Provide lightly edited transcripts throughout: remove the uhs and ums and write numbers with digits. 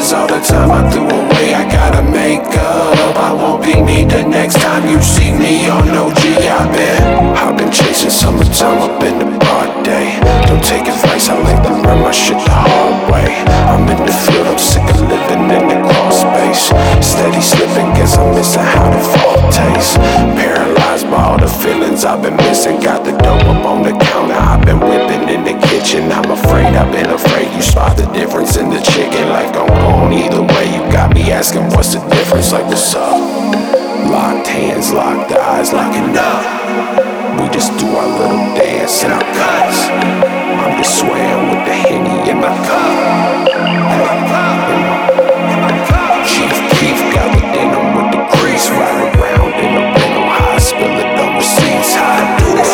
pieces all the time I threw away, I gotta make up. I won't be me the next time you see me on OG. I've been chasing summertime up in the broad day. Don't take advice, I like to learn my shit the hard way. I'm in the field, I'm sick of living in the crawl space. Steady slipping, guess I'm missing how the fall tastes. Paralyzed by all the feelings I've been missing. Got the dope up on the counter, I've been whipping in the kitchen. I'm afraid, I've been afraid. You spot the difference in the chicken, like I'm gone either way. You got me asking what's the difference, like what's up? Locked hands, locked eyes, locking up. We just do our little dance in our cuts. I'm just swaying with the Henny in my cup. Chief Keef got the denim with the grease. Ride around in the rental, how I spill it on the seats. How I do it,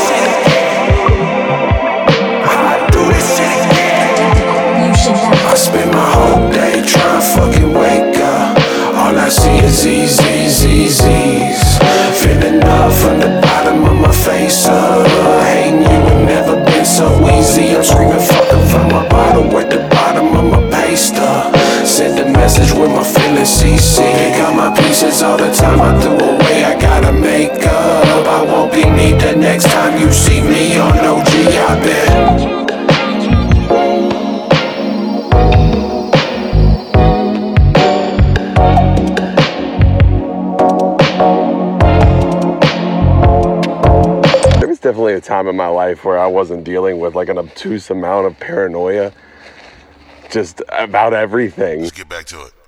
how I do it. I spend my whole day trying to fucking wake up. All I see is Z's. Feeling up from the bottom of my face up. Hating you ain't never been so easy. I'm screaming fucking from my bottle at the bottom of my paste up. Send a message with my feelings CC. Got my pieces all the time I threw away, I gotta make up. I won't be me the next time you see me on OG. I bet. Definitely a time in my life where I wasn't dealing with like an obtuse amount of paranoia just about everything. Let's get back to it.